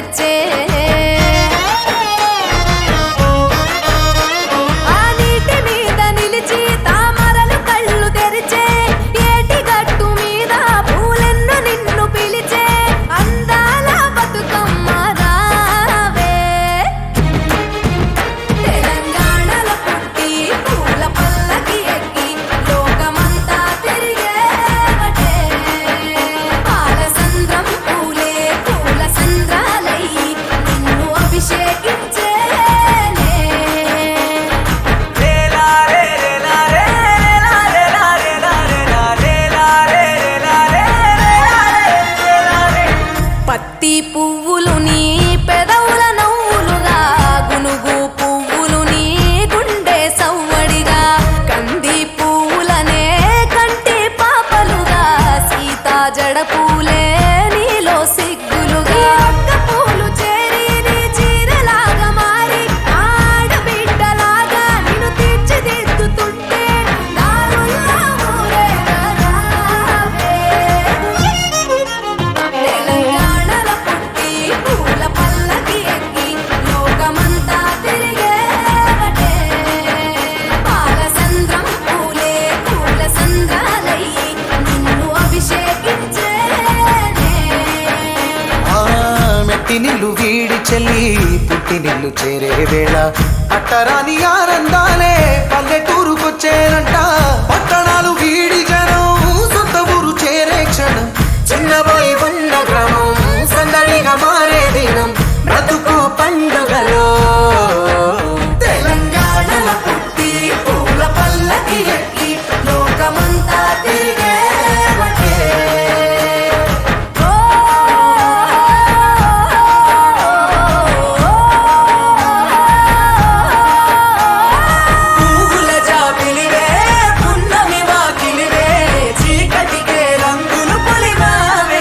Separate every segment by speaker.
Speaker 1: తెచ్చే ఆ నీటి మీద నిలిచి తామరలు కళ్ళు తెరిచే ఏటి గట్టు మీద పూలెన్ను నిన్ను పిలిచే అందాల బతుకమ్మ రావే తెలంగాణలో పుట్టి పూల పల్లకి ఎక్కి లోకమంతా తిరిగేవటే పాలసంద్రం పూలే పూల సంద్రాలయ్యి నిన్ను అభిషేకించేనే పత్తి పువ్వులు నీ పెదవుల నవ్వులుగా గునుగు పువ్వులు నీ గుండె సవ్వడిగా కంది పువ్వులనే కంటి పాపలుగా సీతా జడ పూలే నీలో సిగ్గులుగా ఒక్క పూలు చేరి నీ చీరలాగా మారి ఆడబిడ్డలాగా నిన్ను తీర్చిదిద్దుతుంటే దారుల్లా ఊరేగరావే తెలంగాణలో పుట్టి పూల పల్లకి ఎక్కి లోకమంతా తిరిగేవటే పాలసంద్రం పూలే పూల సంద్రాలయ్యి నిన్ను అభిషేకించేనే
Speaker 2: ఆ మెట్టి నిల్లు వీడి చెల్లి పుట్టి నిల్లు చేరే వేళ అట్టరాని ఆనందాలే పల్లెటూరుకొచ్చేనంట పట్టణాలు వీడి జనం సొంత ఊరు చేరే క్షణం చిన్నబోయి ఉన్న గ్రామం సందడిగా మారే దినం బ్రతుకు పండుగలో
Speaker 1: తెలంగాణలో పుట్టి పూల పల్లకి ఎక్కి లోకమంతా తిరిగేవటే ఓ పువ్వుల జాబిలివే పున్నమి వాకిలివే చీకటికే రంగులు పొలిమావే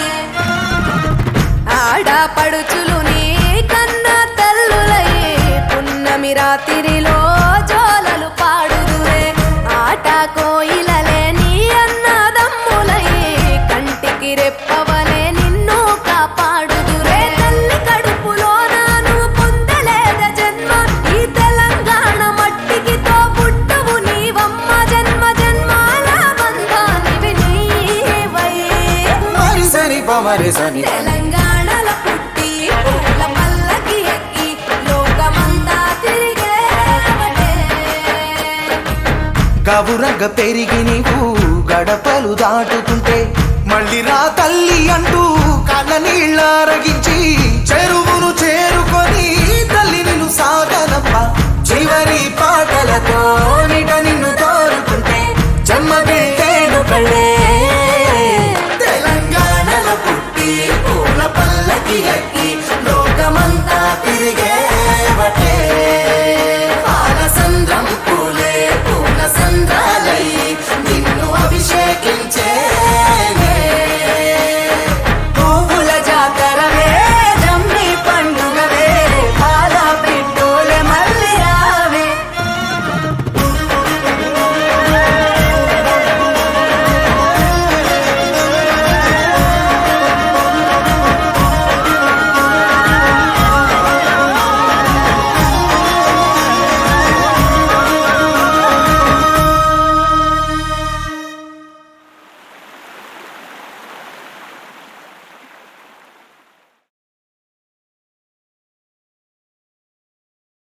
Speaker 1: ఆడపడుచులు నీ కన్న తల్లులయ్యే పున్నమి రాత్రిలో జోలలు పాడుదురే ఆట కోయిలలే నీ అన్నదమ్ములయ్యే కంటికి రెప్పవలే నిన్ను కాపాడుదురే తల్లి కడుపులో నాను పొందలేద జన్మ ఈ తెలంగాణ మట్టికి తో పుట్టవు నీవమ్మ జన్మ జన్మాల బంధానివి నీవై
Speaker 2: మరిసని పమరిసని
Speaker 1: తెలంగాణలో పుట్టి పూల పల్లకి ఎక్కి లోకమంతా తిరిగేవటే
Speaker 2: గవురగ పెరిగి నీవు గడపలు దాటుతుంటే మళ్ళీ రా తల్లి అంటూ కళ్ళ నీళ్ళారగించి చెరువును చేరుకొని తల్లి నిన్ను సాగనప్ప చివరి పాటలతో నిట నిన్ను తోరుకుంటే జన్మగేడు కళ్ళే
Speaker 1: తెలంగాణలో పుట్టి పూల పల్లకి ఎక్కి లోకమంతా